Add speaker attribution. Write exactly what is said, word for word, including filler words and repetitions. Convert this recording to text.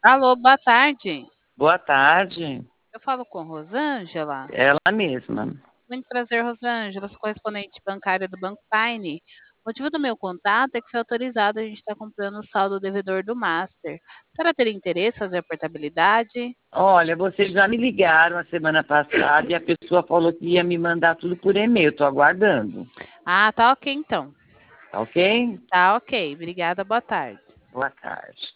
Speaker 1: Alô, boa tarde.
Speaker 2: Boa tarde.
Speaker 1: Eu falo com Rosângela?
Speaker 2: Ela mesma.
Speaker 1: Muito prazer, Rosângela. Sou correspondente bancária do Banco Paine. O motivo do meu contato é que foi autorizado a gente estar comprando o saldo devedor do Master. A senhora teria interesse em fazer a portabilidade?
Speaker 2: Olha, vocês já me ligaram a semana passada e a pessoa falou que ia me mandar tudo por e-mail. Estou aguardando.
Speaker 1: Ah, tá ok então.
Speaker 2: Tá ok?
Speaker 1: Tá ok. Obrigada, boa tarde.
Speaker 2: Boa tarde.